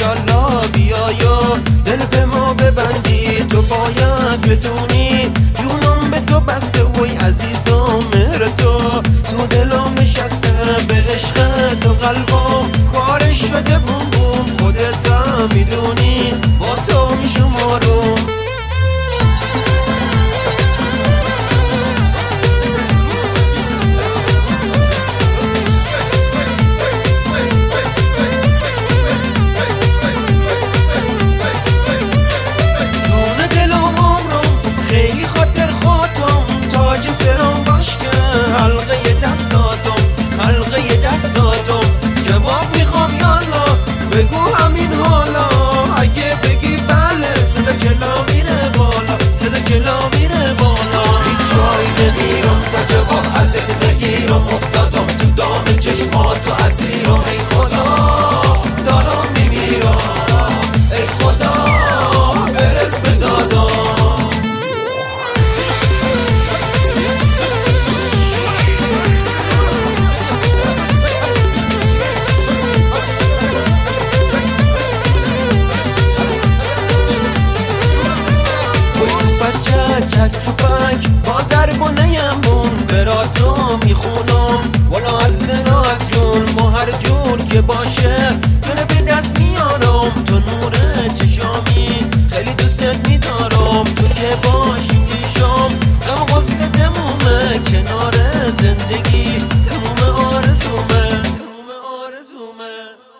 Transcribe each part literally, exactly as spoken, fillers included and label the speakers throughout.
Speaker 1: ایشالله بیایا دل به ما ببندی. تو باید بدونی جونم به تو بسته وای عزیزم، مهر تو تو دلم نشسته، به عشق تو قلبم کارش شده بوم بوم. خودت هم میدونی با تو میشمارم. بگو همین حالا، اگه بگی بله صدا کلا میره بالا، صدا کلا میره بالا. هیچ جایی نمیرم تا جواب ازت نگیرم، افتادم تو دام چشمات و اسیرم. ای خدا دارم میمیرم، ای خدا برس به دادم. تو بک با ضربانه مون براتو میخونم، والا از دل و از جون ما هر جور که باشه دل به دست میارم. تو نور چشامی خیلی دوستت میدارم، تو که باشی پیشم غم غصه تمومه، کنار زندگی تموم آرزومه، تموم آرزومه.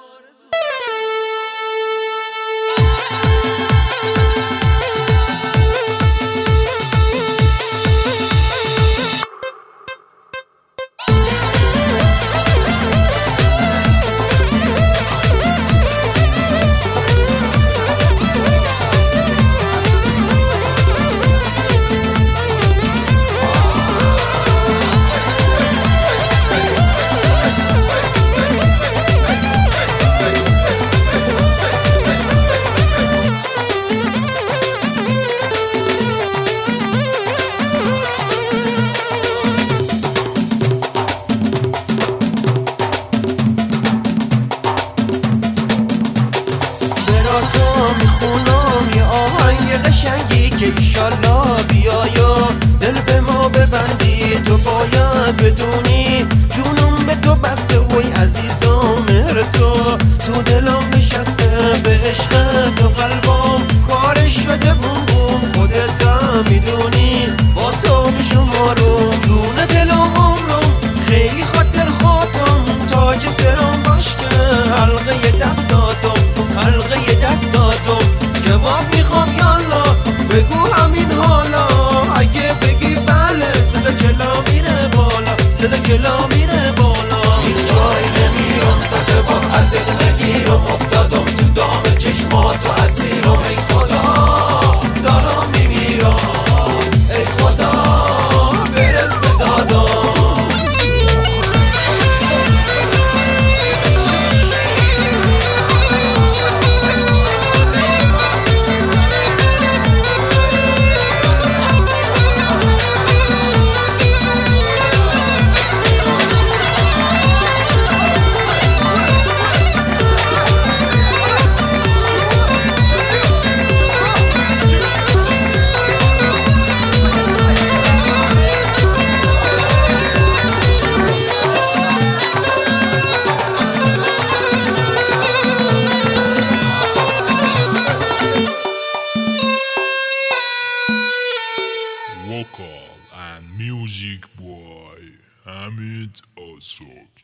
Speaker 1: میخونم یه آهنگ قشنگی که ایشالله بیایا دل به ما ببندی. تو باید بدونی جونم به تو بسته وای عزیزم، مهر تو تو دلم نشسته، به عشق تو قلبم کارش شده بوم بوم. خودت هم میدونی با تو میشمارم، جون دلم عمرم خیلی خاطر خاطم، تاج سرم باش که حلقه دستاتم، حلقه دستاتم. جواب میخوام یالا، بگو همین حالا، اگه بگی بله صدا کلا میره بالا، صدا کلا میره بالا. هیچ جایی نمیرم تا جواب ازت نگیرم، افتادم تو دام چشمات و اسیرم. ای خدا دارم میمیرم، ای خدا برس به دادم.
Speaker 2: Vocal and music by Hamid Asad.